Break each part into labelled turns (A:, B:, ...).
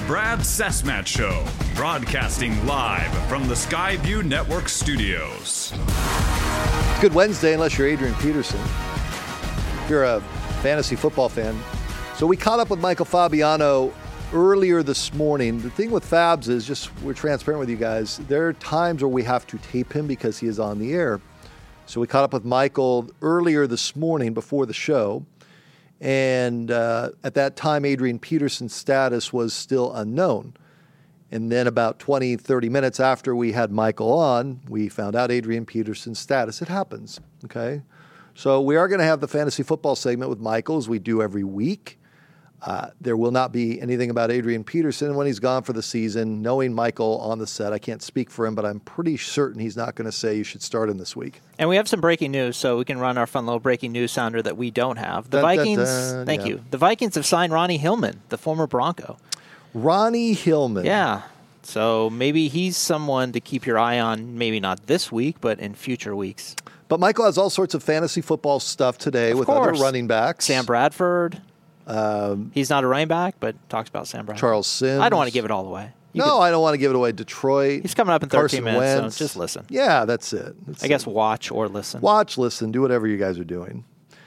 A: Brad Cessmat Show, broadcasting live from the Skyview Network studios.
B: It's Good Wednesday, unless you're Adrian Peterson. If you're a fantasy football fan. So we caught up with Michael Fabiano earlier this morning. The thing with Fabs is, just we're transparent with you guys, there are times where we have to tape him because he is on the air. So we caught up with Michael earlier this morning before the show. And at that time, Adrian Peterson's status was still unknown. And then about 20, 30 minutes after we had Michael on, we found out Adrian Peterson's status. It happens, okay? So we are going to have the fantasy football segment with Michael, as we do every week. There will not be anything about Adrian Peterson when he's gone for the season. Knowing Michael on the set, I can't speak for him, but I'm pretty certain he's not going to say you should start him this week.
C: And we have some breaking news, so we can run our fun little breaking news sounder that we don't have. The Vikings, thank you. The Vikings have signed Ronnie Hillman, the former Bronco.
B: Ronnie Hillman.
C: Yeah. So maybe he's someone to keep your eye on, maybe not this week, but in future weeks.
B: But Michael has all sorts of fantasy football stuff today with other running backs.
C: Sam Bradford. He's not a running back, but talks about Sam Bradford.
B: Charles Sims.
C: I don't want to give it all away.
B: I don't want to give it away. Detroit.
C: He's coming up in 13
B: Carson
C: minutes,
B: Wentz.
C: so just listen.
B: Yeah, that's it.
C: I guess watch or listen.
B: Watch, listen, do whatever you guys are doing.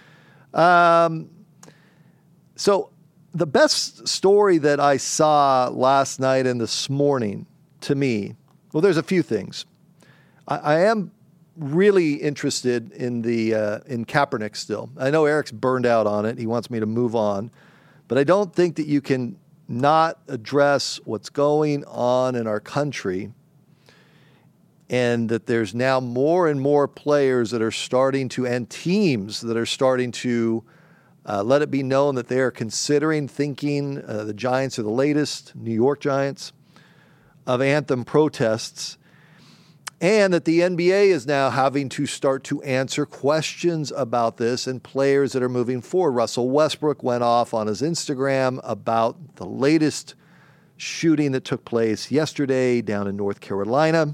B: So the best story that I saw last night and this morning, to me, well, there's a few things. I am really interested in in Kaepernick still. I know Eric's burned out on it. He wants me to move on. But I don't think that you can not address what's going on in our country, and that there's now more and more players that are starting to, and teams that are starting to let it be known that they are thinking, the Giants are the latest, New York Giants, of anthem protests. And that the NBA is now having to start to answer questions about this, and players that are moving forward. Russell Westbrook went off on his Instagram about the latest shooting that took place yesterday down in North Carolina.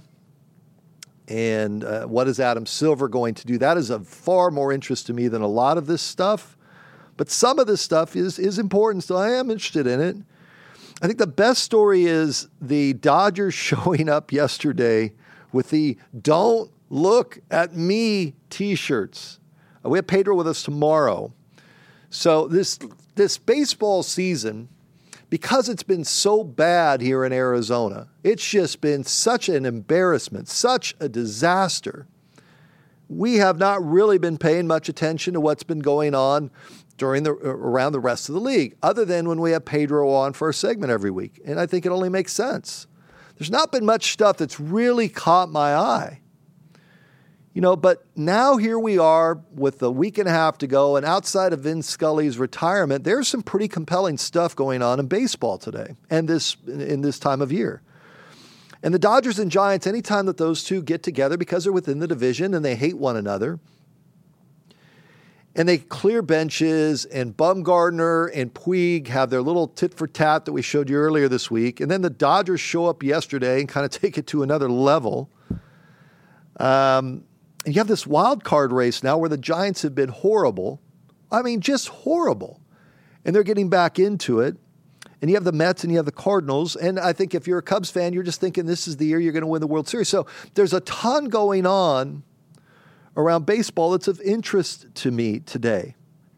B: And what is Adam Silver going to do? That is of far more interest to me than a lot of this stuff. But some of this stuff is important, so I am interested in it. I think the best story is the Dodgers showing up yesterday with the "Don't Look at Me" T-shirts. We have Pedro with us tomorrow. So this baseball season, because it's been so bad here in Arizona, it's just been such an embarrassment, such a disaster. We have not really been paying much attention to what's been going on around the rest of the league, other than when we have Pedro on for a segment every week. And I think it only makes sense. There's not been much stuff that's really caught my eye. But now here we are with a week and a half to go, and outside of Vin Scully's retirement, there's some pretty compelling stuff going on in baseball today and in this time of year. And the Dodgers and Giants, anytime that those two get together, because they're within the division and they hate one another, and they clear benches, and Bumgarner and Puig have their little tit-for-tat that we showed you earlier this week. And then the Dodgers show up yesterday and kind of take it to another level. And you have this wild card race now where the Giants have been horrible. I mean, just horrible. And they're getting back into it. And you have the Mets and you have the Cardinals. And I think if you're a Cubs fan, you're just thinking this is the year you're going to win the World Series. So there's a ton going on around baseball that's of interest to me today.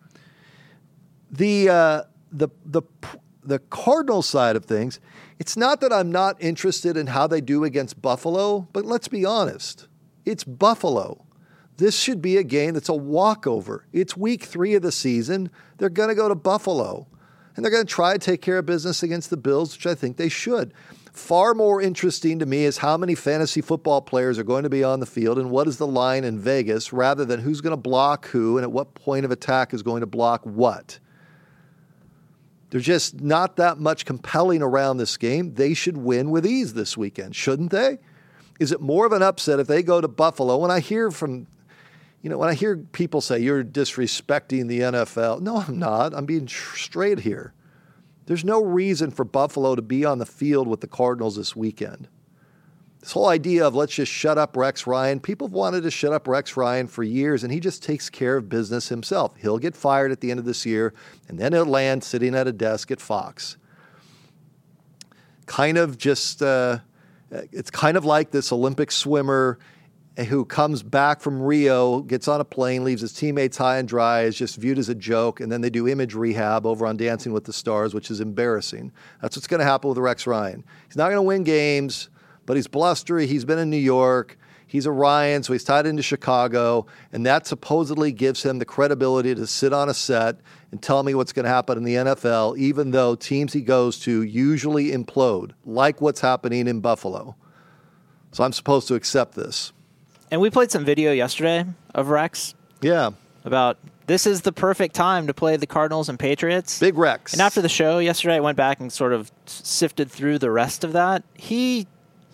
B: The Cardinal side of things, it's not that I'm not interested in how they do against Buffalo, but let's be honest. It's Buffalo. This should be a game that's a walkover. It's week 3 of the season. They're going to go to Buffalo, and they're going to try to take care of business against the Bills, which I think they should. Far more interesting to me is how many fantasy football players are going to be on the field and what is the line in Vegas, rather than who's going to block who and at what point of attack is going to block what. There's just not that much compelling around this game. They should win with ease this weekend, shouldn't they? Is it more of an upset if they go to Buffalo? When I hear people say you're disrespecting the NFL, no, I'm not. I'm being straight here. There's no reason for Buffalo to be on the field with the Cardinals this weekend. This whole idea of let's just shut up Rex Ryan, people have wanted to shut up Rex Ryan for years, and he just takes care of business himself. He'll get fired at the end of this year, and then he'll land sitting at a desk at Fox. kind of just, it's kind of like this Olympic swimmer who comes back from Rio, gets on a plane, leaves his teammates high and dry, is just viewed as a joke, and then they do image rehab over on Dancing with the Stars, which is embarrassing. That's what's going to happen with Rex Ryan. He's not going to win games, but he's blustery. He's been in New York. He's a Ryan, so he's tied into Chicago, and that supposedly gives him the credibility to sit on a set and tell me what's going to happen in the NFL, even though teams he goes to usually implode, like what's happening in Buffalo. So I'm supposed to accept this.
C: And we played some video yesterday of Rex.
B: Yeah.
C: About this is the perfect time to play the Cardinals and Patriots.
B: Big Rex.
C: And after the show yesterday, I went back and sort of sifted through the rest of that. He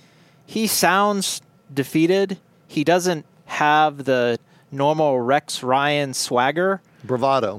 C: sounds defeated. He doesn't have the normal Rex Ryan swagger. Bravado.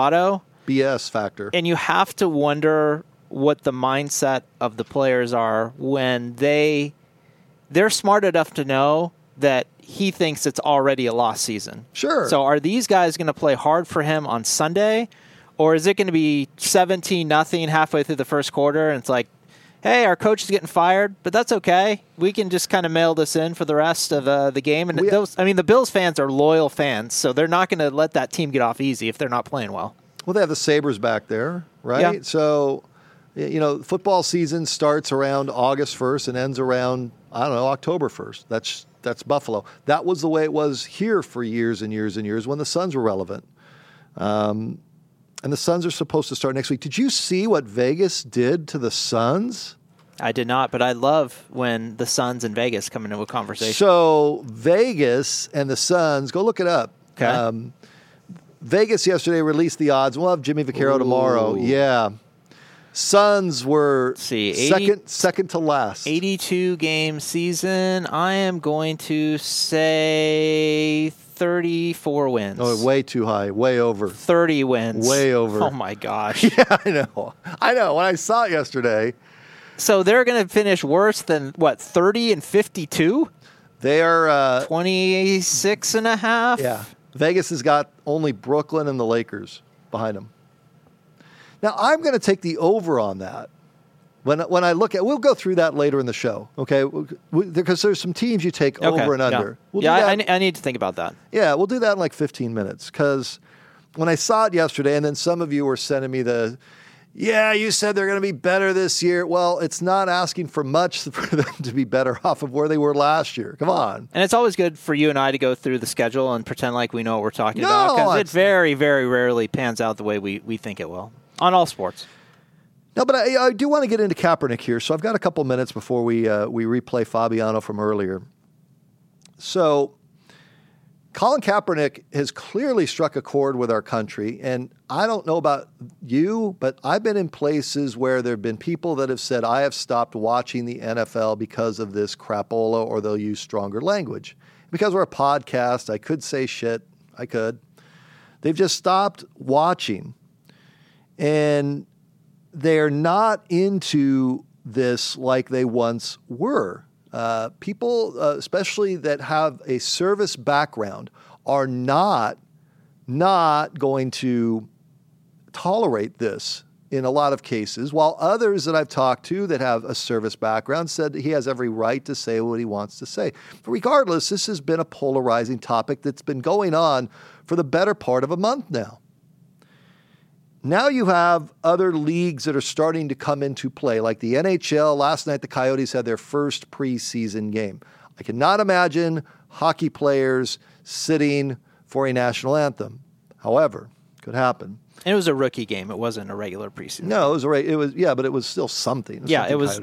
B: BS factor.
C: And you have to wonder what the mindset of the players are when they're smart enough to know that he thinks it's already a lost season.
B: Sure.
C: So are these guys going to play hard for him on Sunday, or is it going to be 17-0 halfway through the first quarter, and it's like, hey, our coach is getting fired, but that's okay. We can just kind of mail this in for the rest of the game. And the Bills fans are loyal fans, so they're not going to let that team get off easy if they're not playing well.
B: Well, they have the Sabres back there, right?
C: Yeah.
B: So, football season starts around August 1st and ends around, October 1st. That's Buffalo. That was the way it was here for years and years and years when the Suns were relevant. And the Suns are supposed to start next week. Did you see what Vegas did to the Suns?
C: I did not, but I love when the Suns and Vegas come into a conversation.
B: So Vegas and the Suns, go look it up.
C: Okay.
B: Vegas yesterday released the odds. We'll have Jimmy Vaccaro tomorrow. Yeah. Suns were second to last.
C: 82-game season. I am going to say 34 wins.
B: Oh, way too high. Way over.
C: 30 wins.
B: Way over.
C: Oh, my gosh.
B: Yeah, I know. When I saw it yesterday.
C: So they're going to finish worse than, 30-52?
B: They are
C: 26.5?
B: Yeah. Vegas has got only Brooklyn and the Lakers behind them. Now, I'm going to take the over on that. When I look at, we'll go through that later in the show, okay? Because there's some teams you take over and under.
C: I need to think about that.
B: Yeah, we'll do that in like 15 minutes. Because when I saw it yesterday, and then some of you were sending me you said they're going to be better this year. Well, it's not asking for much for them to be better off of where they were last year. Come on.
C: And it's always good for you and I to go through the schedule and pretend like we know what we're talking about. Because it very, very rarely pans out the way we think it will. On all sports.
B: No, but I do want to get into Kaepernick here, so I've got a couple minutes before we replay Fabiano from earlier. So, Colin Kaepernick has clearly struck a chord with our country, and I don't know about you, but I've been in places where there have been people that have said, I have stopped watching the NFL because of this crapola, or they'll use stronger language. Because we're a podcast, I could say shit. I could. They've just stopped watching. And they're not into this like they once were. People, especially that have a service background, are not going to tolerate this in a lot of cases, while others that I've talked to that have a service background said that he has every right to say what he wants to say. But regardless, this has been a polarizing topic that's been going on for the better part of a month now. Now you have other leagues that are starting to come into play, like the NHL. Last night, the Coyotes had their first preseason game. I cannot imagine hockey players sitting for a national anthem. However, it could happen.
C: And it was a rookie game. It wasn't a regular preseason.
B: No, it was but it was still something.
C: It was.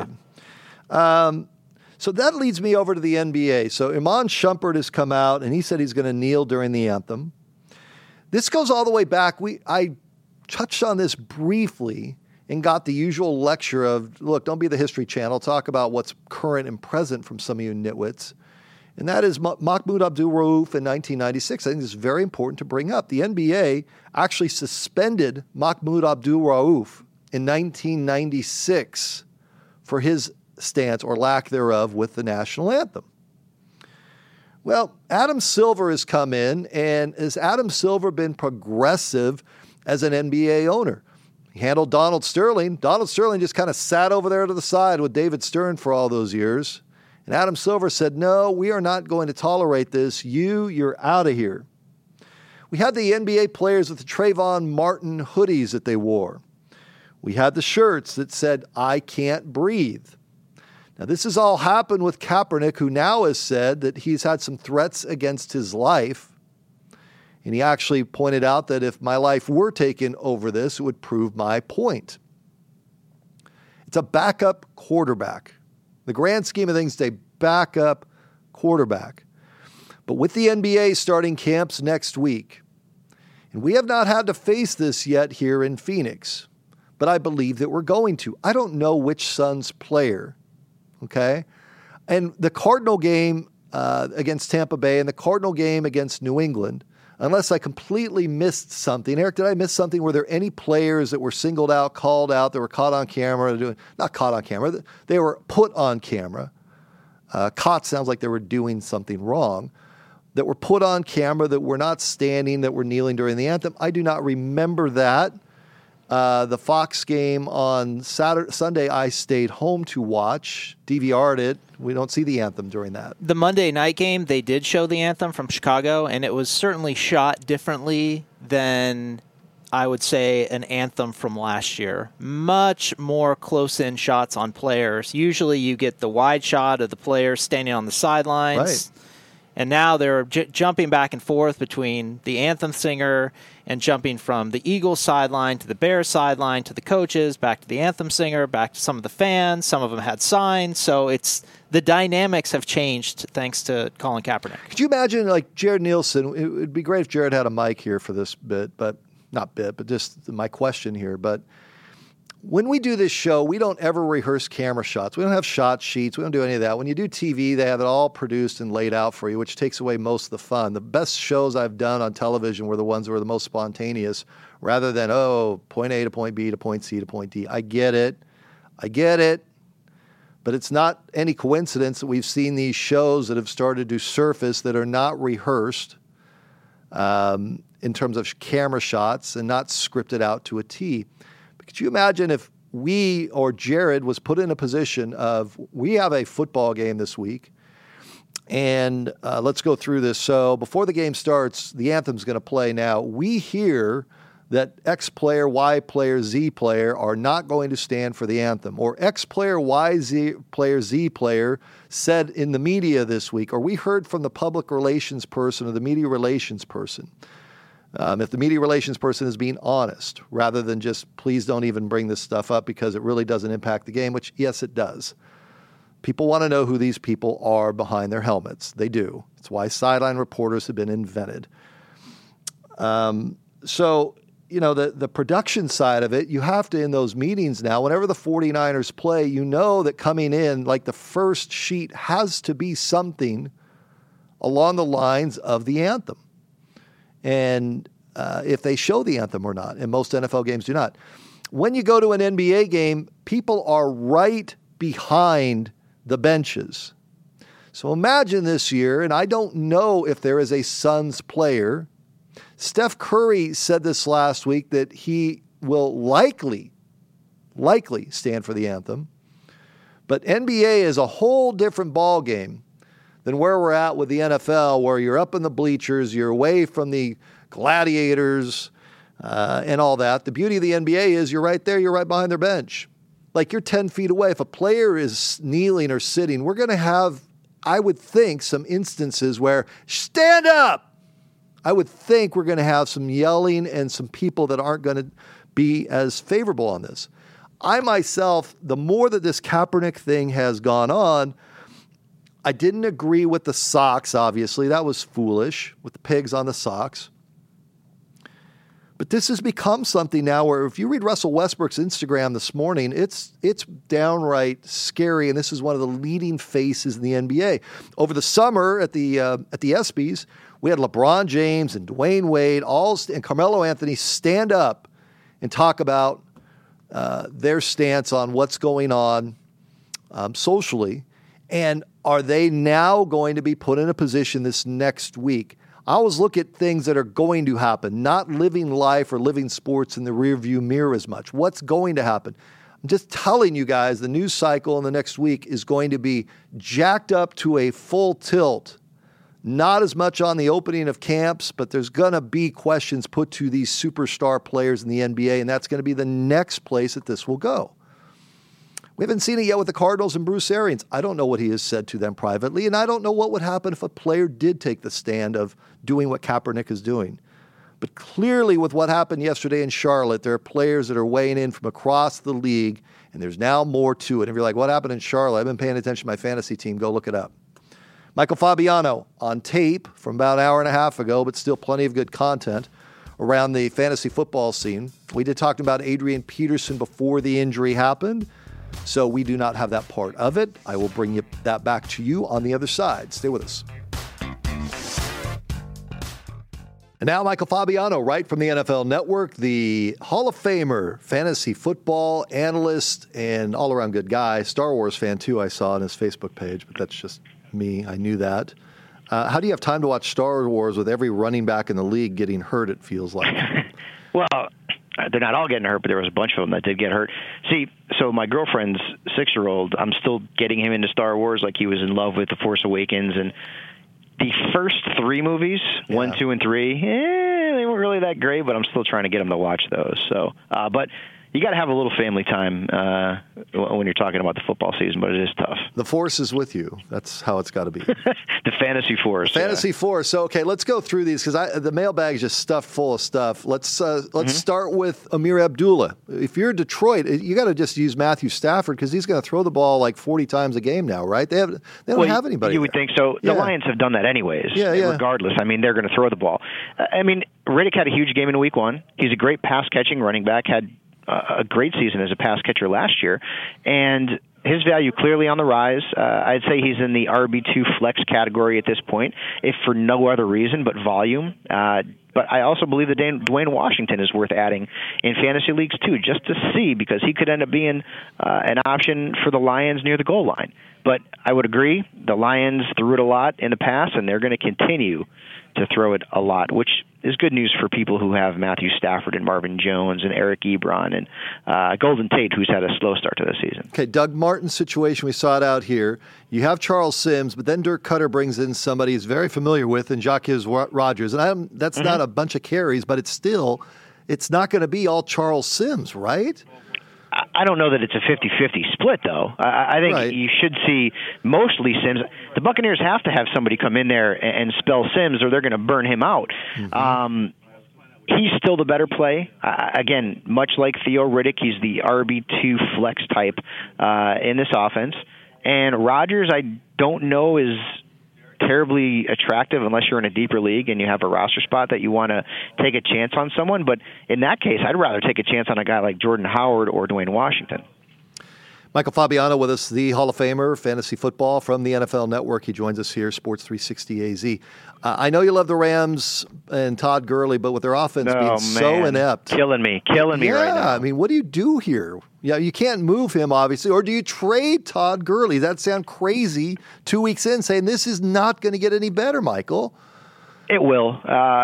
B: So that leads me over to the NBA. So Iman Shumpert has come out, and he said he's going to kneel during the anthem. This goes all the way back. I touched on this briefly and got the usual lecture of, look, don't be the History Channel. Talk about what's current and present from some of you nitwits. And that is Mahmoud Abdul-Rauf in 1996. I think this is very important to bring up. The NBA actually suspended Mahmoud Abdul-Rauf in 1996 for his stance or lack thereof with the national anthem. Well, Adam Silver has come in, and has Adam Silver been progressive as an NBA owner? He handled Donald Sterling. Donald Sterling just kind of sat over there to the side with David Stern for all those years. And Adam Silver said, no, we are not going to tolerate this. You're out of here. We had the NBA players with the Trayvon Martin hoodies that they wore. We had the shirts that said, I can't breathe. Now, this has all happened with Kaepernick, who now has said that he's had some threats against his life. And he actually pointed out that if my life were taken over this, it would prove my point. It's a backup quarterback. The grand scheme of things, it's a backup quarterback. But with the NBA starting camps next week, and we have not had to face this yet here in Phoenix, but I believe that we're going to. I don't know which Suns player, okay? And the Cardinal game against Tampa Bay and the Cardinal game against New England, unless I completely missed something. Eric, did I miss something? Were there any players that were singled out, called out, that were caught on camera? Not caught on camera. They were put on camera. Caught sounds like they were doing something wrong. That were put on camera, that were not standing, that were kneeling during the anthem. I do not remember that. The Fox game on Sunday, I stayed home to watch, DVR'd it. We don't see the anthem during that.
C: The Monday night game, they did show the anthem from Chicago, and it was certainly shot differently than, I would say, an anthem from last year. Much more close-in shots on players. Usually you get the wide shot of the players standing on the sidelines.
B: Right.
C: And now they're jumping back and forth between the anthem singer and jumping from the Eagles sideline to the Bears sideline to the coaches, back to the anthem singer, back to some of the fans. Some of them had signs. So the dynamics have changed thanks to Colin Kaepernick.
B: Could you imagine, like, Jared Nielsen? It would be great if Jared had a mic here for this bit, but just my question here. But when we do this show, we don't ever rehearse camera shots. We don't have shot sheets. We don't do any of that. When you do TV, they have it all produced and laid out for you, which takes away most of the fun. The best shows I've done on television were the ones that were the most spontaneous, rather than, point A to point B to point C to point D. I get it. But it's not any coincidence that we've seen these shows that have started to surface that are not rehearsed in terms of camera shots and not scripted out to a T. Could you imagine if we or Jared was put in a position of, we have a football game this week, and let's go through this. So before the game starts, the anthem's going to play now. We hear that X player, Y player, Z player are not going to stand for the anthem, or X player, Y, Z player said in the media this week, or we heard from the public relations person or the media relations person. If the media relations person is being honest, rather than just, please don't even bring this stuff up because it really doesn't impact the game, which, yes, it does. People want to know who these people are behind their helmets. They do. It's why sideline reporters have been invented. So, the production side of it, you have to, in those meetings now, whenever the 49ers play, you know that coming in, like, the first sheet has to be something along the lines of the anthem. And if they show the anthem or not, and most NFL games do not. When you go to an NBA game, people are right behind the benches. So imagine this year, and I don't know if there is a Suns player. Steph Curry said this last week that he will likely stand for the anthem. But NBA is a whole different ball game than where we're at with the NFL, where you're up in the bleachers, you're away from the gladiators and all that. The beauty of the NBA is you're right there, you're right behind their bench. Like, you're 10 feet away. If a player is kneeling or sitting, we're going to have, I would think, some instances where, stand up! I would think we're going to have some yelling and some people that aren't going to be as favorable on this. I myself, the more that this Kaepernick thing has gone on, I didn't agree with the socks, obviously. That was foolish, with the pigs on the socks. But this has become something now where if you read Russell Westbrook's Instagram this morning, it's downright scary, and this is one of the leading faces in the NBA. Over the summer at the ESPYs, we had LeBron James and Dwayne Wade and Carmelo Anthony stand up and talk about their stance on what's going on socially. And are they now going to be put in a position this next week? I always look at things that are going to happen, not living life or living sports in the rearview mirror as much. What's going to happen? I'm just telling you guys, the news cycle in the next week is going to be jacked up to a full tilt. Not as much on the opening of camps, but there's going to be questions put to these superstar players in the NBA, and that's going to be the next place that this will go. We haven't seen it yet with the Cardinals and Bruce Arians. I don't know what he has said to them privately, and I don't know what would happen if a player did take the stand of doing what Kaepernick is doing. But clearly with what happened yesterday in Charlotte, there are players that are weighing in from across the league, and there's now more to it. And if you're like, what happened in Charlotte? I've been paying attention to my fantasy team. Go look it up. Michael Fabiano on tape from about an hour and a half ago, but still plenty of good content around the fantasy football scene. We did talk about Adrian Peterson before the injury happened, so we do not have that part of it. I will bring that back to you on the other side. Stay with us. And now Michael Fabiano, right from the NFL Network, the Hall of Famer, fantasy football analyst, and all-around good guy. Star Wars fan, too, I saw on his Facebook page, but that's just me. I knew that. How do you have time to watch Star Wars with every running back in the league getting hurt, it feels like?
D: Well, they're not all getting hurt, but there was a bunch of them that did get hurt. See, so my girlfriend's 6-year-old, I'm still getting him into Star Wars like he was in love with The Force Awakens. And the first 3 movies, 1, 2, and 3, they weren't really that great, but I'm still trying to get him to watch those. So, but you got to have a little family time when you're talking about the football season, but it is tough. The
B: Force is with you. That's how it's got to be.
D: The Fantasy Force.
B: Fantasy Force. So, okay, let's go through these because the mailbag is just stuffed full of stuff. Let's start with Amir Abdullah. If you're Detroit, you got to just use Matthew Stafford because he's going to throw the ball like 40 times a game now, right? They don't have anybody.
D: You would think so. The Lions have done that anyways. Regardless, I mean, they're going to throw the ball. I mean, Riddick had a huge game in Week 1. He's a great pass-catching running back, had a great season as a pass catcher last year, and his value clearly on the rise. I'd say he's in the RB2 flex category at this point, if for no other reason but volume. But I also believe that Dwayne Washington is worth adding in fantasy leagues too, just to see, because he could end up being an option for the Lions near the goal line. But I would agree, the Lions threw it a lot in the past, and they're going to continue to throw it a lot, which is good news for people who have Matthew Stafford and Marvin Jones and Eric Ebron and Golden Tate, who's had a slow start to the season.
B: Okay, Doug Martin's situation, we saw it out here. You have Charles Sims, but then Dirk Cutter brings in somebody he's very familiar with, and Jacques Rodgers. And that's not a bunch of carries, but it's not going to be all Charles Sims, right?
D: I don't know that it's a 50-50 split, though. I think you should see mostly Sims. The Buccaneers have to have somebody come in there and spell Sims, or they're going to burn him out. Mm-hmm. He's still the better play. Again, much like Theo Riddick, he's the RB2 flex type in this offense. And Rodgers, I don't know, is terribly attractive unless you're in a deeper league and you have a roster spot that you want to take a chance on someone. But in that case, I'd rather take a chance on a guy like Jordan Howard or Dwayne Washington.
B: Michael Fabiano with us, the Hall of Famer, fantasy football from the NFL Network. He joins us here, Sports 360 AZ. I know you love the Rams and Todd Gurley, but with their offense being so inept.
D: Killing me right now.
B: I mean, what do you do here? Yeah, you can't move him, obviously. Or do you trade Todd Gurley? That sounds crazy 2 weeks in, saying this is not going to get any better, Michael.
D: It will.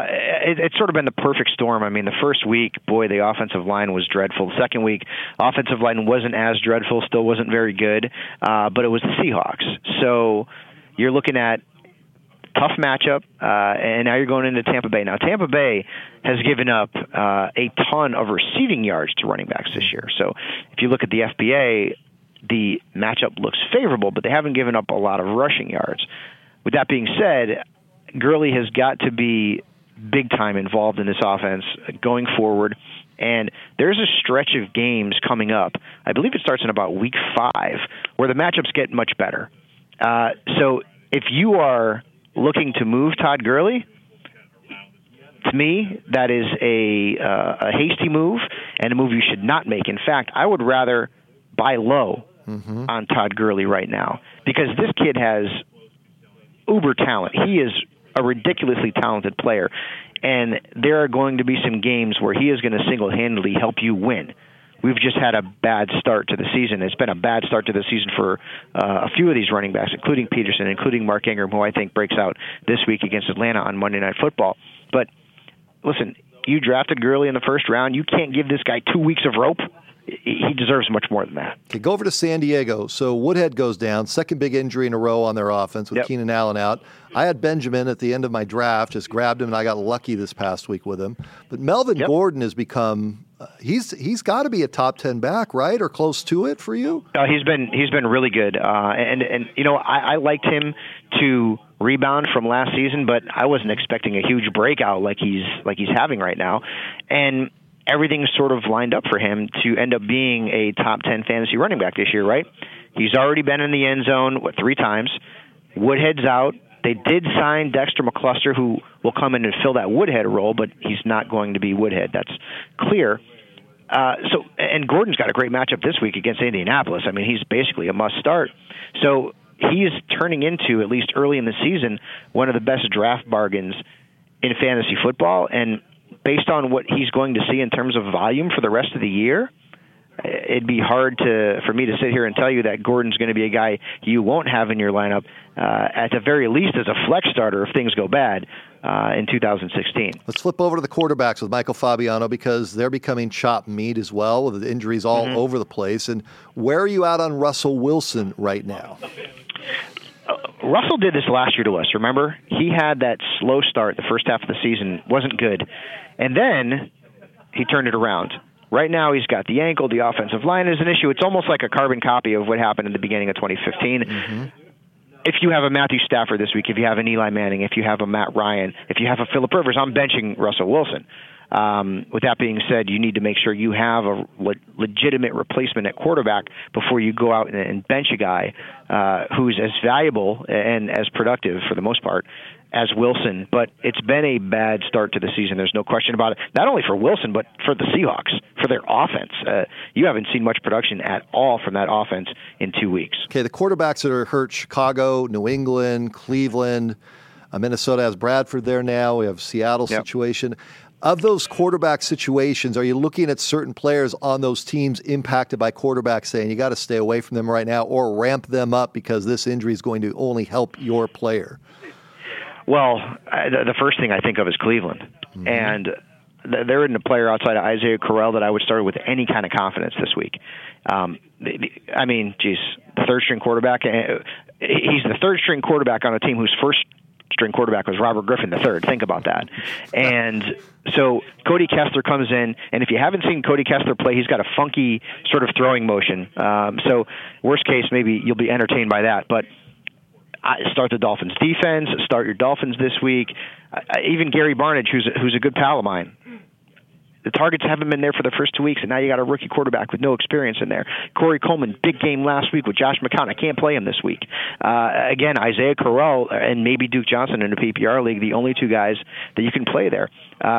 D: It's sort of been the perfect storm. I mean, the first week, boy, the offensive line was dreadful. The second week, offensive line wasn't as dreadful, still wasn't very good, but it was the Seahawks. So you're looking at tough matchup, and now you're going into Tampa Bay. Now, Tampa Bay has given up a ton of receiving yards to running backs this year. So if you look at the FBA, the matchup looks favorable, but they haven't given up a lot of rushing yards. With that being said, Gurley has got to be big time involved in this offense going forward, and there's a stretch of games coming up. I believe it starts in about week 5 where the matchups get much better. So if you are looking to move Todd Gurley, to me, that is a hasty move and a move you should not make. In fact, I would rather buy low on Todd Gurley right now because this kid has uber talent. He is a ridiculously talented player, and there are going to be some games where he is going to single-handedly help you win we've just had a bad start to the season. It's been a bad start to the season for a few of these running backs, including Peterson, including Mark Ingram, who I think breaks out this week against Atlanta on Monday Night Football. But listen, you drafted Gurley in the first round. You can't give this guy 2 weeks of rope. He deserves much more than that.
B: Okay, go over to San Diego. So Woodhead goes down, second big injury in a row on their offense with Keenan Allen out. I had Benjamin at the end of my draft, just grabbed him, and I got lucky this past week with him. But Melvin Gordon has become he's got to be a top 10 back, right, or close to it for you?
D: He's been really good, and you know I liked him to rebound from last season, but I wasn't expecting a huge breakout like he's having right now, and everything's sort of lined up for him to end up being a top 10 fantasy running back this year, right? He's already been in the end zone, 3 times. Woodhead's out. They did sign Dexter McCluster, who will come in and fill that Woodhead role, but he's not going to be Woodhead. That's clear. And Gordon's got a great matchup this week against Indianapolis. I mean, he's basically a must-start. So he's turning into, at least early in the season, one of the best draft bargains in fantasy football, and based on what he's going to see in terms of volume for the rest of the year, it'd be hard for me to sit here and tell you that Gordon's going to be a guy you won't have in your lineup, at the very least as a flex starter if things go bad in 2016.
B: Let's flip over to the quarterbacks with Michael Fabiano, because they're becoming chopped meat as well, with the injuries all over the place. And where are you at on Russell Wilson right now?
D: Russell did this last year to us, remember? He had that slow start the first half of the season, wasn't good. And then he turned it around. Right now he's got the ankle, the offensive line is an issue. It's almost like a carbon copy of what happened in the beginning of 2015. Mm-hmm. If you have a Matthew Stafford this week, if you have an Eli Manning, if you have a Matt Ryan, if you have a Phillip Rivers, I'm benching Russell Wilson. With that being said, you need to make sure you have a legitimate replacement at quarterback before you go out and bench a guy who's as valuable and as productive, for the most part, as Wilson. But it's been a bad start to the season. There's no question about it. Not only for Wilson, but for the Seahawks, for their offense. You haven't seen much production at all from that offense in 2 weeks.
B: Okay, the quarterbacks that are hurt: Chicago, New England, Cleveland. Minnesota has Bradford there now. We have Seattle situation. Of those quarterback situations, are you looking at certain players on those teams impacted by quarterbacks saying you got to stay away from them right now, or ramp them up because this injury is going to only help your player?
D: Well, the first thing I think of is Cleveland. Mm-hmm. And there isn't a player outside of Isaiah Correll that I would start with any kind of confidence this week. I mean, geez, the third-string quarterback. He's the third-string quarterback on a team whose first-string quarterback was Robert Griffin III. Think about that. And so Cody Kessler comes in, and if you haven't seen Cody Kessler play, he's got a funky sort of throwing motion. So worst case, maybe you'll be entertained by that. But start the Dolphins defense, start your Dolphins this week. Even Gary Barnidge, who's a good pal of mine. The targets haven't been there for the first 2 weeks, and now you got a rookie quarterback with no experience in there. Corey Coleman, big game last week with Josh McCown. I can't play him this week. Again, Isaiah Correll and maybe Duke Johnson in a PPR league, the only 2 guys that you can play there.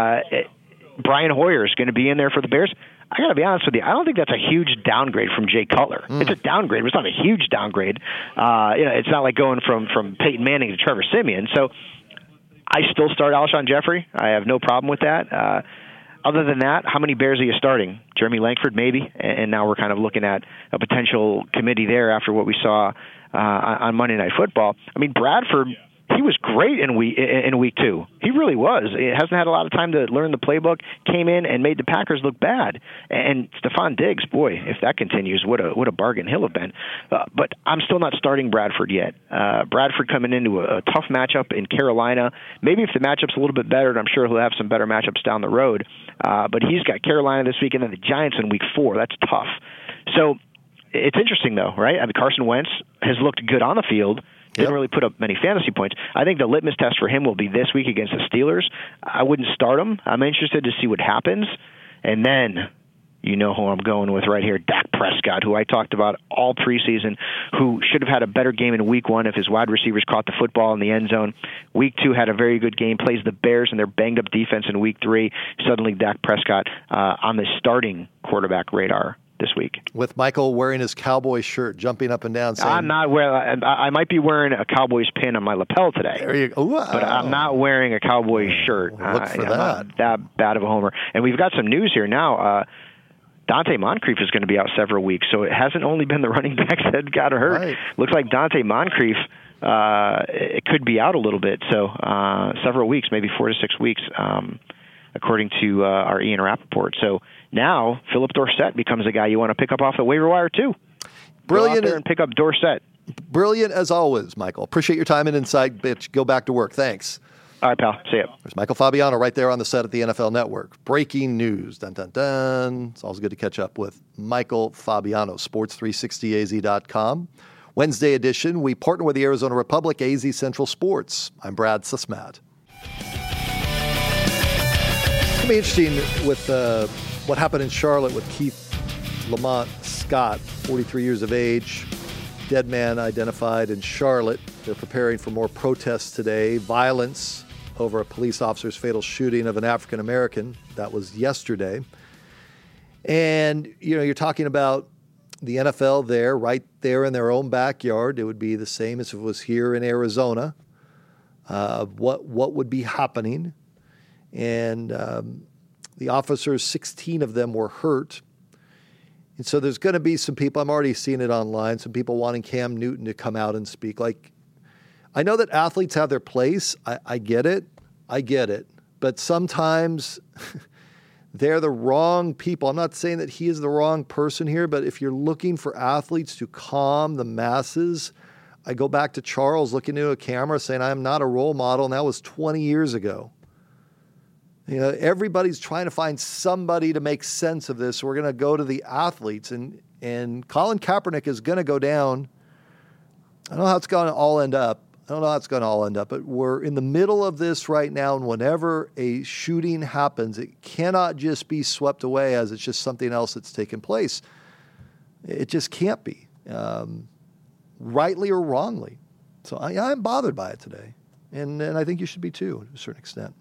D: Brian Hoyer is going to be in there for the Bears. I got to be honest with you, I don't think that's a huge downgrade from Jay Cutler. It's a downgrade, but it's not a huge downgrade. It's not like going from Peyton Manning to Trevor Siemian. So I still start Alshon Jeffrey. I have no problem with that. Other than that, how many Bears are you starting? Jeremy Langford, maybe, and now we're kind of looking at a potential committee there after what we saw on Monday Night Football. I mean, Bradford, he was great in week 2. He really was. He hasn't had a lot of time to learn the playbook. Came in and made the Packers look bad. And Stephon Diggs, boy, if that continues, what a bargain he'll have been. But I'm still not starting Bradford yet. Bradford coming into a tough matchup in Carolina. Maybe if the matchup's a little bit better, I'm sure he'll have some better matchups down the road. But he's got Carolina this week and then the Giants in week 4. That's tough. So it's interesting, though, right? I mean, Carson Wentz has looked good on the field. Didn't really put up many fantasy points. I think the litmus test for him will be this week against the Steelers. I wouldn't start him. I'm interested to see what happens. And then, you know who I'm going with right here, Dak Prescott, who I talked about all preseason, who should have had a better game in week 1 if his wide receivers caught the football in the end zone. Week 2 had a very good game, plays the Bears and their banged-up defense in week 3. Suddenly Dak Prescott on the starting quarterback radar this week.
B: With Michael wearing his Cowboys shirt, jumping up and down. Saying,
D: I'm not wearing. I might be wearing a Cowboys pin on my lapel today.
B: There you go. Wow.
D: But I'm not wearing a Cowboys shirt.
B: Look for that.
D: I'm not that bad of a homer. And we've got some news here now. Dante Moncrief is going to be out several weeks. So it hasn't only been the running backs that got hurt.
B: Right.
D: Looks like Dante Moncrief it could be out a little bit. So several weeks, maybe 4 to 6 weeks, according to our Ian Rappaport. So now Philip Dorsett becomes a guy you want to pick up off the waiver wire too.
B: Brilliant.
D: Go out there and pick up Dorsett.
B: Brilliant as always, Michael. Appreciate your time and insight, bitch. Go back to work. Thanks.
D: All right, pal. See ya.
B: There's Michael Fabiano right there on the set at the NFL Network. Breaking news. Dun, dun, dun. It's always good to catch up with Michael Fabiano, sports360az.com. Wednesday edition, we partner with the Arizona Republic, AZ Central Sports. I'm Brad Susmat. It's going to be interesting with what happened in Charlotte with Keith Lamont Scott, 43 years of age, dead man identified in Charlotte. They're preparing for more protests today. Violence over a police officer's fatal shooting of an African American. That was yesterday. And, you're talking about the NFL there, right there in their own backyard. It would be the same as if it was here in Arizona. What would be happening? And the officers, 16 of them were hurt. And so there's going to be some people, I'm already seeing it online, some people wanting Cam Newton to come out and speak. Like, I know that athletes have their place. I get it. But sometimes they're the wrong people. I'm not saying that he is the wrong person here, but if you're looking for athletes to calm the masses, I go back to Charles looking into a camera saying, I'm not a role model, and that was 20 years ago. Everybody's trying to find somebody to make sense of this. So we're going to go to the athletes, and Colin Kaepernick is going to go down. I don't know how it's going to all end up. But we're in the middle of this right now, and whenever a shooting happens, it cannot just be swept away as it's just something else that's taken place. It just can't be, rightly or wrongly. So I'm bothered by it today, and I think you should be too, to a certain extent.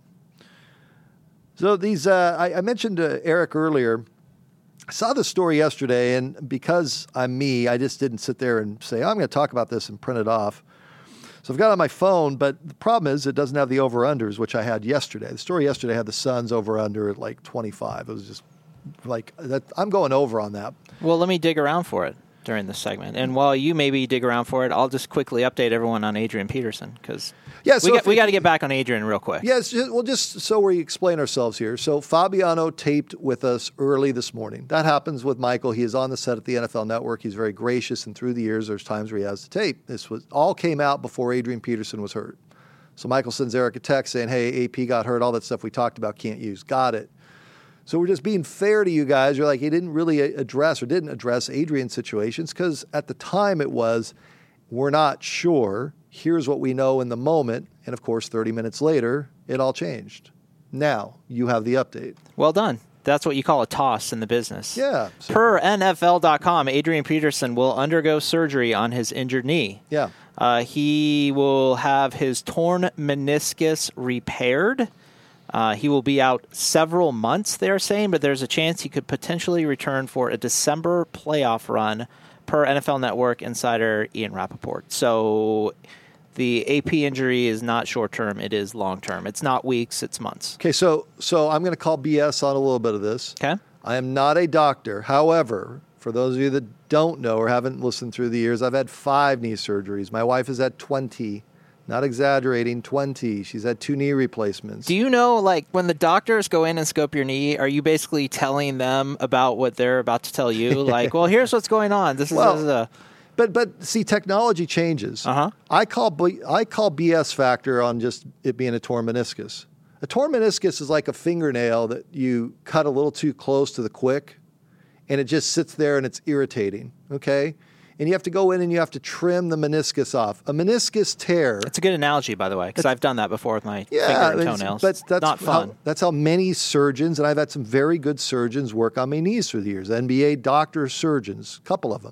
B: So these, I mentioned Eric earlier. I saw this story yesterday, and because I'm me, I just didn't sit there and say, I'm going to talk about this and print it off. So I've got it on my phone, but the problem is it doesn't have the over-unders, which I had yesterday. The story yesterday had the Suns over-under at like 25. It was just like, that. I'm going over on that.
C: Well, let me dig around for it during this segment. And while you maybe dig around for it, I'll just quickly update everyone on Adrian Peterson, because we got to get back on Adrian real quick.
B: Yes, just so we explain ourselves here. So Fabiano taped with us early this morning. That happens with Michael. He is on the set at the NFL Network. He's very gracious, and through the years, there's times where he has to tape. This all came out before Adrian Peterson was hurt. So Michael sends Eric a text saying, hey, AP got hurt, all that stuff we talked about can't use. Got it. So we're just being fair to you guys. You're like, he didn't really address Adrian's situations, because at the time it was, we're not sure. Here's what we know in the moment. And of course, 30 minutes later, it all changed. Now you have the update.
C: Well done. That's what you call a toss in the business.
B: Yeah.
C: Per NFL.com, Adrian Peterson will undergo surgery on his injured knee.
B: Yeah.
C: He will have his torn meniscus repaired. He will be out several months, they're saying, but there's a chance he could potentially return for a December playoff run, per NFL Network insider Ian Rappaport. So the AP injury is not short-term, it is long-term. It's not weeks, it's months.
B: Okay, so I'm going to call BS on a little bit of this.
C: Okay.
B: I am not a doctor. However, for those of you that don't know or haven't listened through the years, I've had 5 knee surgeries. My wife has had 20. Not exaggerating, 20. She's had 2 knee replacements.
C: Do you know, like, when the doctors go in and scope your knee, are you basically telling them about what they're about to tell you? Like, well, here's what's going on. This is
B: But see, technology changes.
C: Uh-huh.
B: I call BS factor on just it being a torn meniscus. A torn meniscus is like a fingernail that you cut a little too close to the quick, and it just sits there and it's irritating, okay? And you have to go in and you have to trim the meniscus off. A meniscus tear.
C: It's a good analogy, by the way, because I've done that before with my finger and toenails.
B: But that's
C: not fun.
B: That's how many surgeons, and I've had some very good surgeons work on my knees through the years. NBA doctor surgeons, a couple of them.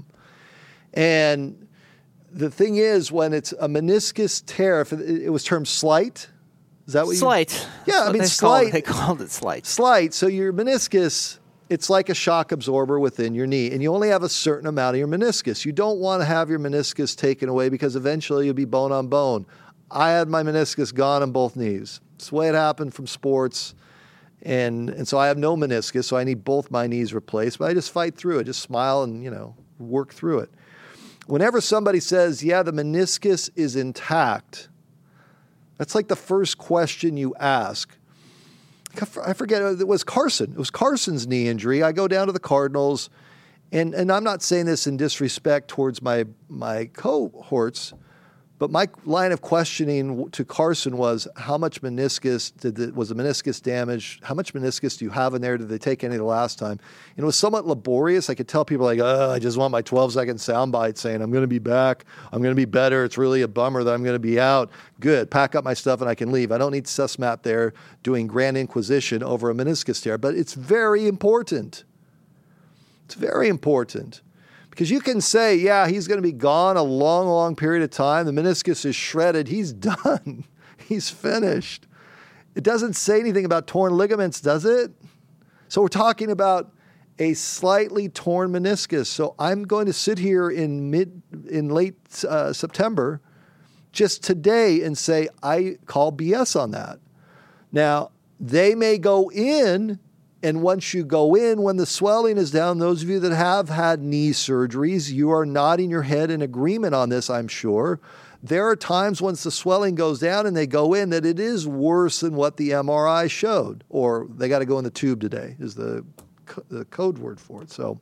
B: And the thing is, when it's a meniscus tear, if it was termed slight. Is that what you?
C: Slight.
B: Yeah, I mean slight.
C: They called it slight.
B: Slight. So your meniscus, it's like a shock absorber within your knee, and you only have a certain amount of your meniscus. You don't want to have your meniscus taken away because eventually you'll be bone on bone. I had my meniscus gone on both knees. It's the way it happened from sports. And so I have no meniscus, so I need both my knees replaced. But I just fight through it, just smile and, work through it. Whenever somebody says, yeah, the meniscus is intact, that's like the first question you ask. I forget, it was Carson. It was Carson's knee injury. I go down to the Cardinals, and I'm not saying this in disrespect towards my cohorts, but my line of questioning to Carson was, how much meniscus was the meniscus damage? How much meniscus do you have in there? Did they take any the last time? And it was somewhat laborious. I could tell people like, I just want my 12-second soundbite saying, I'm going to be back. I'm going to be better. It's really a bummer that I'm going to be out. Good. Pack up my stuff and I can leave. I don't need Sussmat there doing grand inquisition over a meniscus tear. But it's very important. It's very important. Because you can say, yeah, he's going to be gone a long, long period of time. The meniscus is shredded. He's done. He's finished. It doesn't say anything about torn ligaments, does it? So we're talking about a slightly torn meniscus. So I'm going to sit here in late September just today and say, I call BS on that. Now, they may go in. And once you go in, when the swelling is down, those of you that have had knee surgeries, you are nodding your head in agreement on this, I'm sure. There are times once the swelling goes down and they go in that it is worse than what the MRI showed. Or they got to go in the tube today is the code word for it. So,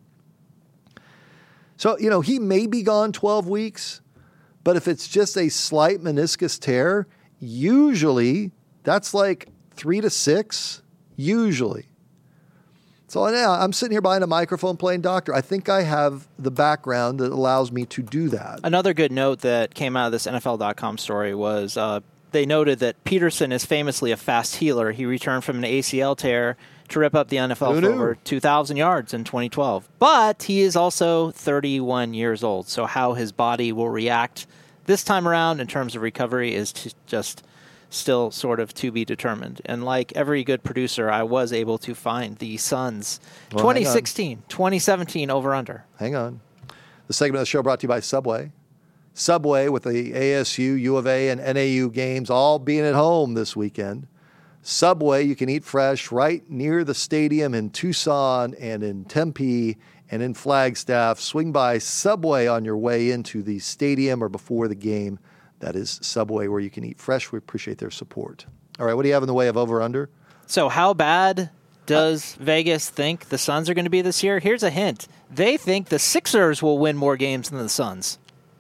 B: he may be gone 12 weeks, but if it's just a slight meniscus tear, usually that's like 3 to 6, usually. So now I'm sitting here behind a microphone playing doctor. I think I have the background that allows me to do that.
C: Another good note that came out of this NFL.com story was they noted that Peterson is famously a fast healer. He returned from an ACL tear to rip up the NFL for over 2,000 yards in 2012. But he is also 31 years old, so how his body will react this time around in terms of recovery is just still sort of to be determined. And like every good producer, I was able to find the Suns 2016, 2017 over-under.
B: Hang on. The segment of the show brought to you by Subway. Subway with the ASU, U of A, and NAU games all being at home this weekend. Subway, you can eat fresh right near the stadium in Tucson and in Tempe and in Flagstaff. Swing by Subway on your way into the stadium or before the game. That is Subway, where you can eat fresh. We appreciate their support. All right, what do you have in the way of over-under?
C: So how bad does Vegas think the Suns are going to be this year? Here's a hint. They think the Sixers will win more games than the Suns.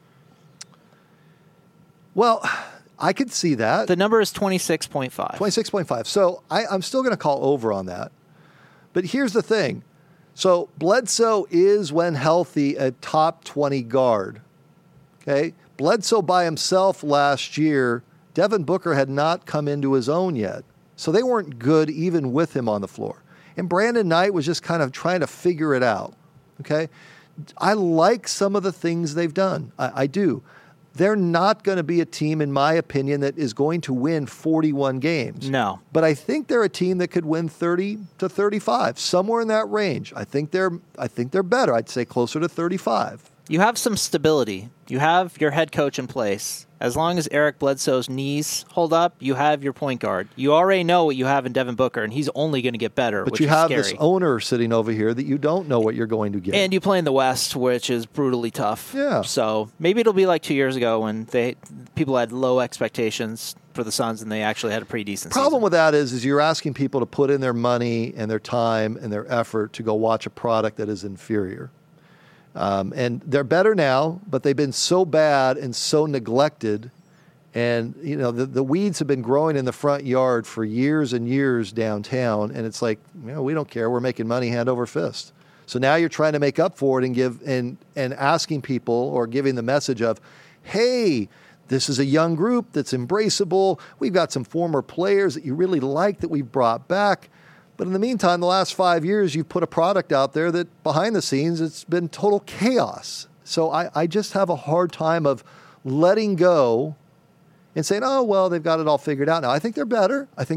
B: Well, I could see that.
C: The number is 26.5.
B: 26.5. So I'm still going to call over on that. But here's the thing. So Bledsoe is, when healthy, a top 20 guard. Okay? Bledsoe by himself last year, Devin Booker had not come into his own yet. So they weren't good even with him on the floor. And Brandon Knight was just kind of trying to figure it out. Okay? I like some of the things they've done. I do. They're not going to be a team, in my opinion, that is going to win 41 games.
C: No.
B: But I think they're a team that could win 30 to 35, somewhere in that range. I think they're better. I'd say closer to 35.
C: You have some stability. You have your head coach in place. As long as Eric Bledsoe's knees hold up, you have your point guard. You already know what you have in Devin Booker, and he's only going to get better,
B: but
C: which
B: you
C: is
B: have
C: scary.
B: This owner sitting over here that you don't know what you're going to get.
C: And you play in the West, which is brutally tough.
B: Yeah.
C: So maybe it'll be like 2 years ago when people had low expectations for the Suns, and they actually had a pretty decent
B: problem
C: season.
B: with that is you're asking people to put in their money and their time and their effort to go watch a product that is inferior. And they're better now, but they've been so bad and so neglected. And, you know, the weeds have been growing in the front yard for years and years downtown. And it's like, you know, we don't care. We're making money hand over fist. So now you're trying to make up for it and give and asking people or giving the message of, hey, this is a young group that's embraceable. We've got some former players that you really like that we've brought back. But in the meantime, the last 5 years, you've put a product out there that behind the scenes, it's been total chaos. So I just have a hard time of letting go and saying, oh, well, they've got it all figured out now. I think they're better. And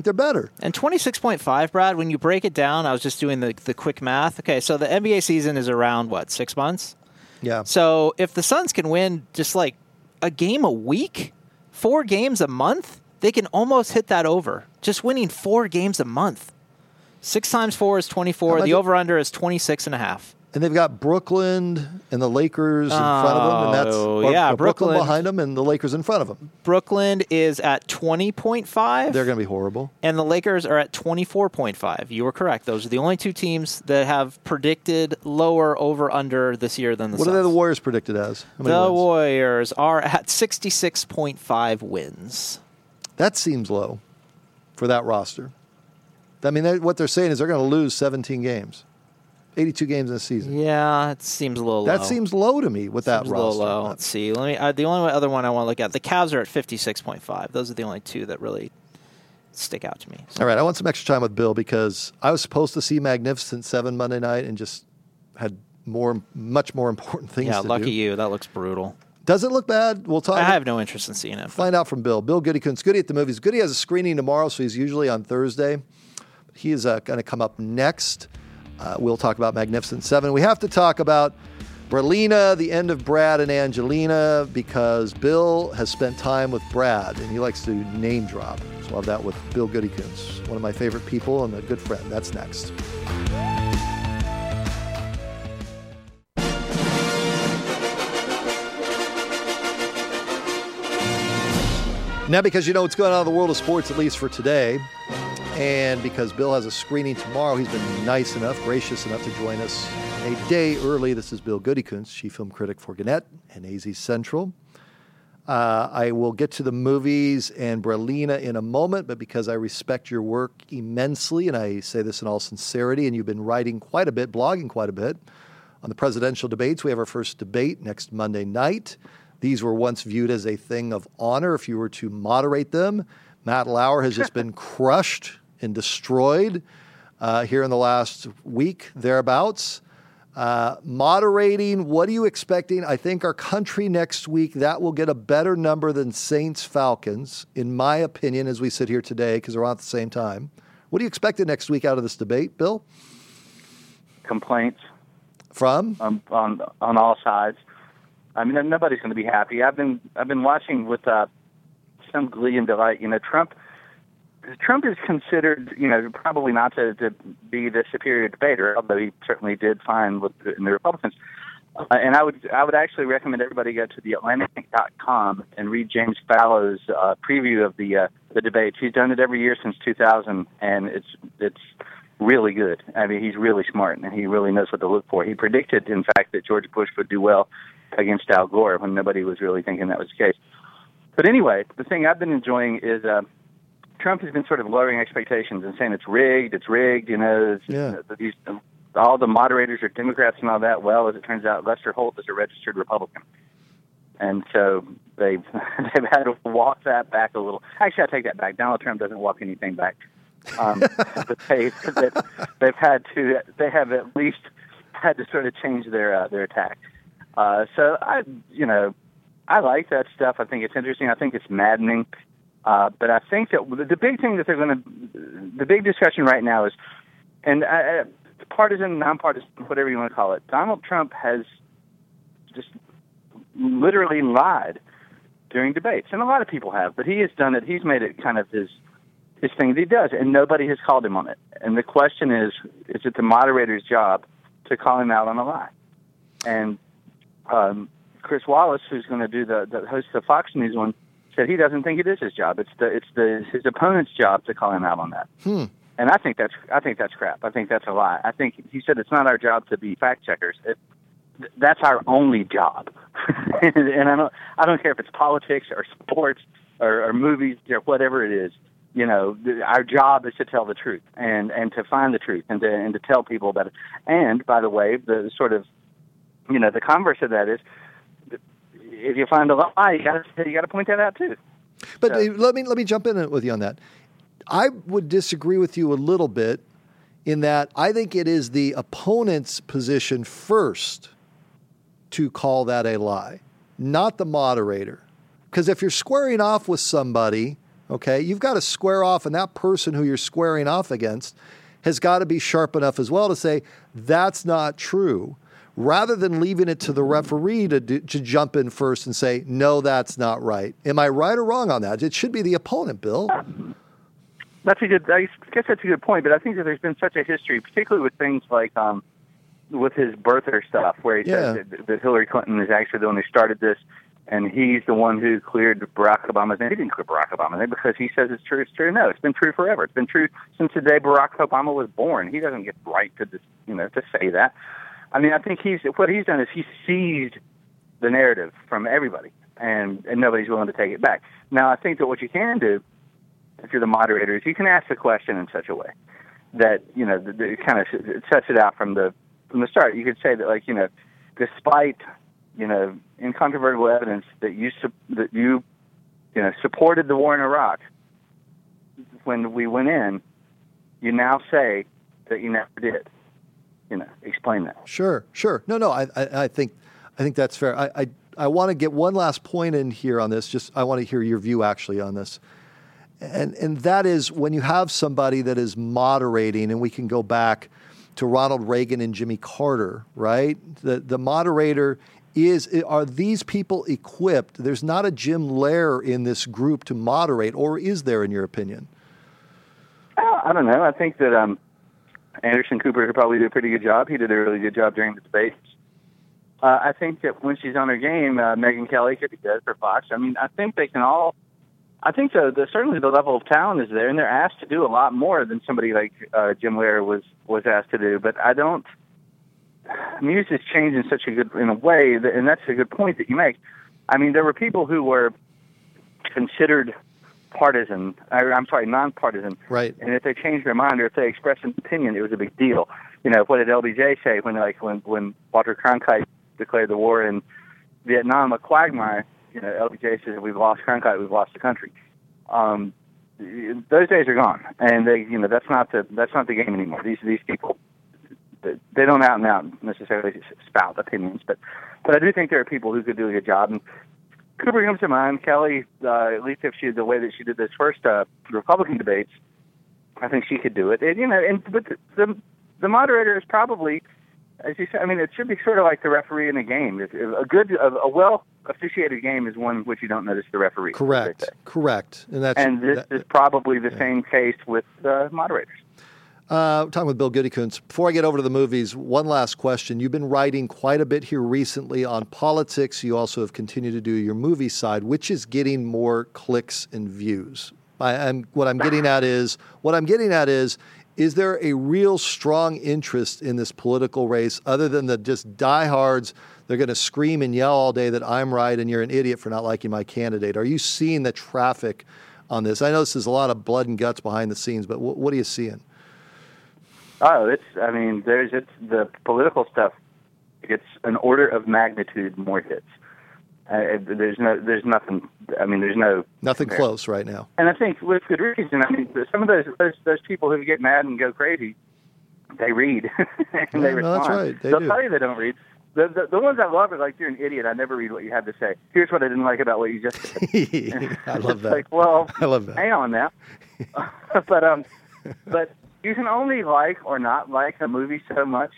C: 26.5, Brad, when you break it down, I was just doing the quick math. Okay, so the NBA season is around, 6 months?
B: Yeah.
C: So if the Suns can win just like a game a week, 4 games a month, they can almost hit that over. Just winning 4 games a month. 6 times 4 is 24. The over-under is 26.5.
B: And they've got Brooklyn and the Lakers in front of them. And that's Brooklyn behind them and the Lakers in front of them.
C: Brooklyn is at 20.5.
B: They're going to be horrible.
C: And the Lakers are at 24.5. You were correct. Those are the only two teams that have predicted lower over-under this year than the Suns.
B: What are the Warriors predicted as?
C: The Warriors are at 66.5 wins.
B: That seems low for that roster. I mean, what they're saying is they're going to lose 17 games. 82 games in a season.
C: Yeah, it seems a little low.
B: That seems low to me with that roster.
C: A little low. Let's see. The only other one I want to look at, the Cavs are at 56.5. Those are the only two that really stick out to me.
B: All right, I want some extra time with Bill because I was supposed to see Magnificent Seven Monday night and just had much more important things to do.
C: Yeah, lucky you. That looks brutal.
B: Does it look bad? We'll talk.
C: I have no interest in seeing it.
B: Find out from Bill. Bill Goody-Kuntz. Goody at the movies. Goody has a screening tomorrow, so he's usually on Thursday. He is going to come up next. We'll talk about Magnificent Seven. We have to talk about Bralina, the end of Brad and Angelina, because Bill has spent time with Brad, and he likes to name drop. So I'll have that with Bill Goody-Kuntz, one of my favorite people and a good friend. That's next. Now, because you know what's going on in the world of sports, at least for today, and because Bill has a screening tomorrow, he's been nice enough, gracious enough to join us a day early. This is Bill Goody-Kuntz, chief film critic for Gannett and AZ Central. I will get to the movies and Bralina in a moment, but because I respect your work immensely, and I say this in all sincerity, and you've been writing quite a bit, blogging quite a bit on the presidential debates. We have our first debate next Monday night. These were once viewed as a thing of honor if you were to moderate them. Matt Lauer has just been crushed and destroyed here in the last week, thereabouts. Moderating, what are you expecting? I think our country next week, that will get a better number than Saints-Falcons, in my opinion, as we sit here today, because they're on at the same time. What do you expect next week out of this debate, Bill?
E: Complaints.
B: From?
E: On all sides. I mean, nobody's going to be happy. I've been watching with some glee and delight. You know, Trump is considered, you know, probably not to be the superior debater, although he certainly did fine in the Republicans. And I would actually recommend everybody go to theatlantic.com and read James Fallow's preview of the debates. He's done it every year since 2000, and it's really good. I mean, he's really smart, and he really knows what to look for. He predicted, in fact, that George Bush would do well against Al Gore when nobody was really thinking that was the case. But anyway, the thing I've been enjoying is Trump has been sort of lowering expectations and saying it's rigged, you know. All the moderators are Democrats and all that. Well, as it turns out, Lester Holt is a registered Republican. And so they've had to walk that back a little. Actually, I take that back. Donald Trump doesn't walk anything back. But they have at least had to sort of change their attack. So I like that stuff. I think it's interesting. I think it's maddening. But I think that the big thing that the big discussion right now is, and partisan, nonpartisan, whatever you want to call it, Donald Trump has just literally lied during debates. And a lot of people have, but he has done it. He's made it kind of his thing that he does, and nobody has called him on it. And the question is it the moderator's job to call him out on a lie? And Chris Wallace, who's going to do the host of the Fox News one, said he doesn't think it is his job. It's his opponent's job to call him out on that. And I think that's crap. I think that's a lie. I think he said it's not our job to be fact checkers. That's our only job. And I don't care if it's politics or sports or movies or whatever it is. You know, our job is to tell the truth and to find the truth and to tell people about it. And by the way, the sort of, you know, the converse of that is, if you find a lie, you got to point that out too.
B: But let me jump in with you on that. I would disagree with you a little bit in that I think it is the opponent's position first to call that a lie, not the moderator. Because if you're squaring off with somebody, okay, you've got to square off, and that person who you're squaring off against has got to be sharp enough as well to say, that's not true, rather than leaving it to the referee to jump in first and say, no, that's not right. Am I right or wrong on that? It should be the opponent, Bill.
E: That's a good. I guess that's a good point. But I think that there's been such a history, particularly with things like with his birther stuff, where he says that Hillary Clinton is actually the one who started this, and he's the one who cleared Barack Obama's name. He didn't clear Barack Obama's name because he says it's true. It's true. No, it's been true forever. It's been true since the day Barack Obama was born. He doesn't get the right to to say that. I mean, I think what he's done is he seized the narrative from everybody, and nobody's willing to take it back. Now, I think that what you can do, if you're the moderator, is you can ask the question in such a way that it kind of sets it out from the start. You could say that, like, despite incontrovertible evidence that you supported the war in Iraq when we went in, you now say that you never did. Explain that.
B: Sure. No. I think that's fair. I want to get one last point in here on this. I want to hear your view actually on this. And that is when you have somebody that is moderating, and we can go back to Ronald Reagan and Jimmy Carter, right? The moderator are these people equipped? There's not a Jim Lehrer in this group to moderate, or is there, in your opinion?
E: I don't know. I think that Anderson Cooper could probably do a pretty good job. He did a really good job during the debates. I think that when she's on her game, Megyn Kelly could be good for Fox. I mean, I think they can all. I think certainly the level of talent is there, and they're asked to do a lot more than somebody like Jim Lehrer was asked to do. But I don't. News has changed in a way, and that's a good point that you make. I mean, there were people who were considered nonpartisan.
B: Right.
E: And if they changed their mind or if they expressed an opinion, it was a big deal. What did LBJ say when Walter Cronkite declared the war in Vietnam a quagmire? LBJ says, if we've lost Cronkite, we've lost the country. Those days are gone, and that's not the game anymore. These people, they don't out and out necessarily spout opinions, but I do think there are people who could do a good job. And Cooper comes to mind. Kelly, at least if the way that she did this first Republican debates, I think she could do it. But the moderator is probably, as you said, I mean, it should be sort of like the referee in a game. A well officiated game is one in which you don't notice the referee.
B: Correct. And
E: this is probably the same case with moderators.
B: Talking with Bill Goodykoontz. Before I get over to the movies, one last question. You've been writing quite a bit here recently on politics. You also have continued to do your movie side. Which is getting more clicks and views? What I'm getting at is, is there a real strong interest in this political race other than the just diehards? They're going to scream and yell all day that I'm right and you're an idiot for not liking my candidate. Are you seeing the traffic on this? I know this is a lot of blood and guts behind the scenes, but what are you seeing?
E: Oh, there's the political stuff gets an order of magnitude more hits. There's nothing. I mean, there's
B: nothing close right now.
E: And I think with good reason. I mean, some of those people who get mad and go crazy, they read and they respond.
B: No, that's right.
E: They'll tell you they don't read. The ones I love are like, you're an idiot. I never read what you have to say. Here's what I didn't like about what you just said.
B: I love that.
E: Like, well,
B: I love that.
E: Hang on now. But you can only like or not like a movie so much,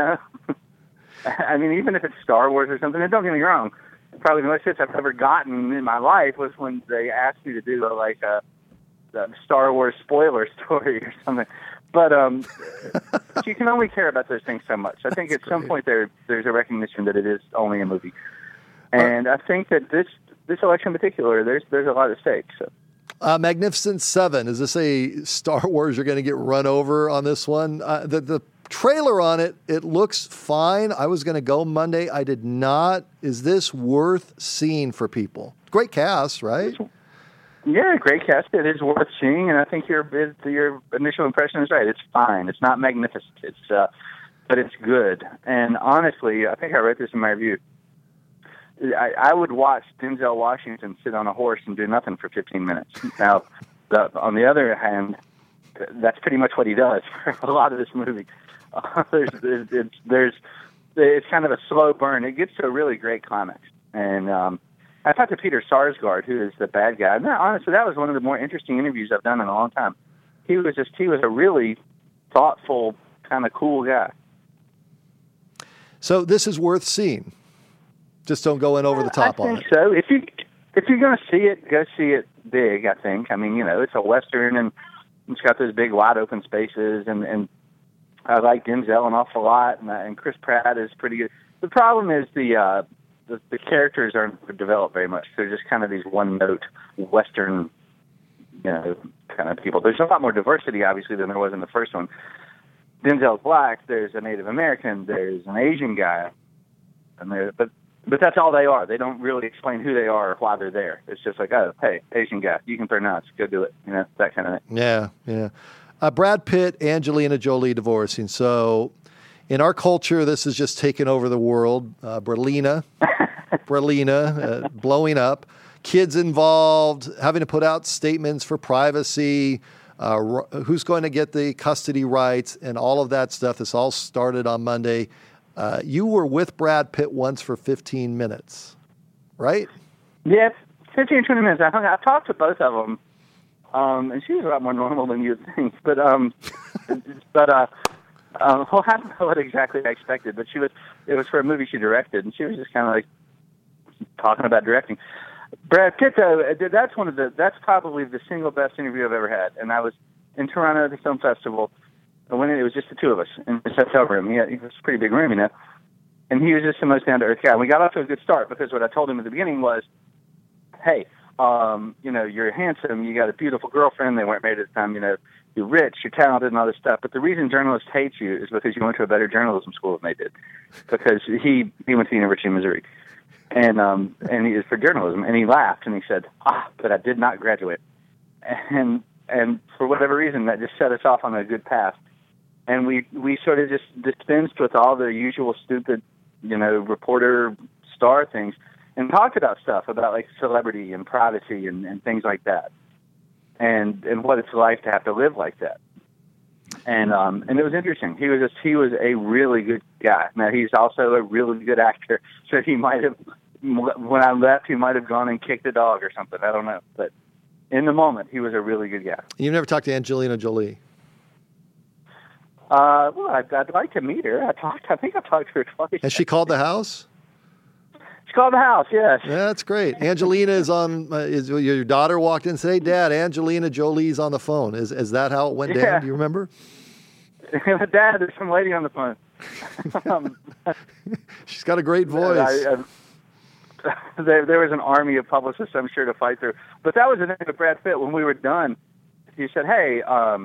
E: I mean, even if it's Star Wars or something, and don't get me wrong, probably the most hits I've ever gotten in my life was when they asked me to do a Star Wars spoiler story or something. But you can only care about those things so much. I think at some point there's a recognition that it is only a movie, and I think that this election in particular, there's a lot at stake. So.
B: Magnificent Seven. Is this a Star Wars you're going to get run over on this one? The trailer on it looks fine. I was going to go Monday. I did not. Is this worth seeing for people? Great cast, right?
E: Yeah, great cast. It is worth seeing, and I think your initial impression is right. It's fine. It's not magnificent. But it's good. And honestly, I think I wrote this in my review. I would watch Denzel Washington sit on a horse and do nothing for 15 minutes. Now, on the other hand, that's pretty much what he does for a lot of this movie. It's kind of a slow burn. It gets to a really great climax. And I talked to Peter Sarsgaard, who is the bad guy. And honestly, that was one of the more interesting interviews I've done in a long time. He was a really thoughtful, kind of cool guy.
B: So this is worth seeing. Just don't go in over the top on it.
E: I think so. If you're going to see it, go see it big, I think. I mean, it's a Western, and It's got those big wide open spaces, and I like Denzel an awful lot, and Chris Pratt is pretty good. The problem is the characters aren't developed very much. They're just kind of these one-note Western, kind of people. There's a lot more diversity, obviously, than there was in the first one. Denzel's black. There's a Native American. There's an Asian guy, but that's all they are. They don't really explain who they are or why they're there. It's just like, oh, hey, Asian guy, you can pronounce, go do it. That kind of thing.
B: Yeah. Brad Pitt, Angelina Jolie divorcing. So in our culture, this has just taken over the world. Bralina, blowing up. Kids involved, having to put out statements for privacy, who's going to get the custody rights, and all of that stuff. This all started on Monday. You were with Brad Pitt once for 15 minutes, right?
E: Yes, 15, 20 minutes. I talked to both of them. And she was a lot more normal than you'd think, but I don't know what exactly I expected, but it was for a movie she directed, and she was just kind of like talking about directing. Brad Pitt, though, that's probably the single best interview I've ever had, and I was in Toronto at the film festival when it was just the two of us in his hotel room. It was a pretty big room, and he was just the most down-to-earth guy. We got off to a good start because what I told him at the beginning was, hey, you're handsome, you got a beautiful girlfriend, they weren't married at the time, you're rich, you're talented and all this stuff, but the reason journalists hate you is because you went to a better journalism school than they did. Because he went to the University of Missouri. And he was for journalism, and he laughed and he said, but I did not graduate. And for whatever reason, that just set us off on a good path. And we sort of just dispensed with all the usual stupid, reporter star things, and talked about stuff about like celebrity and privacy and things like that, and what it's like to have to live like that. And it was interesting. He was a really good guy. Now he's also a really good actor, so he might have, when I left, he might have gone and kicked a dog or something. I don't know, but in the moment, he was a really good guy.
B: You've never talked to Angelina Jolie?
E: Well, I'd like to meet her. I think I've talked to her twice.
B: Has she called the house?
E: She called the house, yes.
B: Yeah, that's great. Angelina is on. Your daughter walked in and said, "Hey, Dad, Angelina Jolie's on the phone." Is that how it went down? Do you remember?
E: Dad, there's some lady on the phone.
B: She's got a great voice.
E: There was an army of publicists, I'm sure, to fight through. But that was the thing with Brad Pitt. When we were done, he said, "Hey, I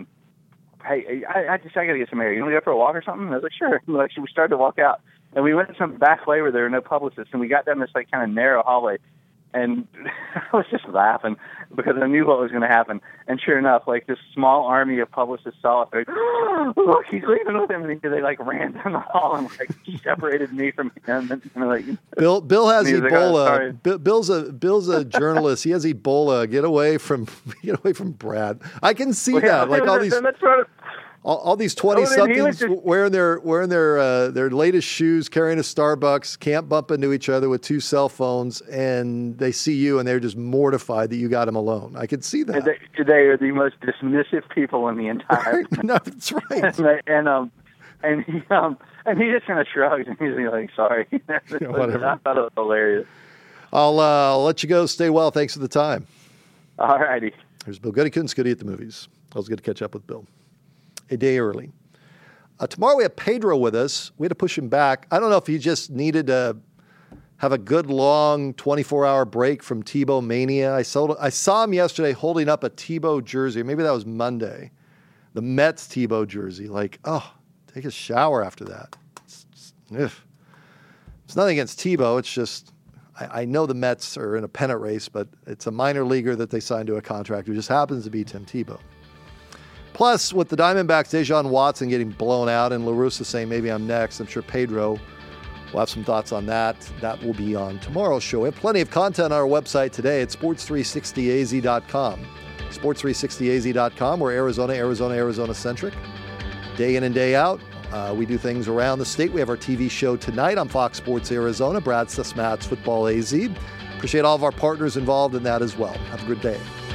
E: got to get some air. You want to go for a walk or something?" And I was like, "Sure." And we started to walk out. And we went to some back way where there were no publicists, and we got down this like kind of narrow hallway, and I was just laughing because I knew what was going to happen. And sure enough, like this small army of publicists saw us. Like, look, he's leaving with him, and they like ran down the hall and like separated me from him. And like,
B: Bill has Ebola.
E: Like,
B: Bill's a journalist. He has Ebola. Get away from Brad. I can see that. Like all these. All these 20-somethings wearing their latest shoes, carrying a Starbucks, can't bump into each other with two cell phones, and they see you, and they're just mortified that you got them alone. I can see that.
E: They are the most dismissive people in the entire.
B: No, that's right.
E: and he just kind of shrugs, and he's like, "Sorry."
B: Whatever.
E: I thought it was hilarious.
B: I'll let you go. Stay well. Thanks for the time.
E: All righty.
B: There's Bill Goodykins, Goody at the Movies. Always good to catch up with Bill. A day early. Tomorrow we have Pedro with us. We had to push him back. I don't know if he just needed to have a good long 24-hour break from Tebow mania. I saw him yesterday holding up a Tebow jersey. Maybe that was Monday. The Mets Tebow jersey. Like, take a shower after that. It's nothing against Tebow. It's just, I know the Mets are in a pennant race, but it's a minor leaguer that they signed to a contract who just happens to be Tim Tebow. Plus, with the Diamondbacks, Dejan Watson getting blown out and La Russa saying, maybe I'm next, I'm sure Pedro will have some thoughts on that. That will be on tomorrow's show. We have plenty of content on our website today at sports360az.com. Sports360az.com. We're Arizona-centric. Day in and day out. We do things around the state. We have our TV show tonight on Fox Sports Arizona, Brad Sesmat's Football AZ. Appreciate all of our partners involved in that as well. Have a good day.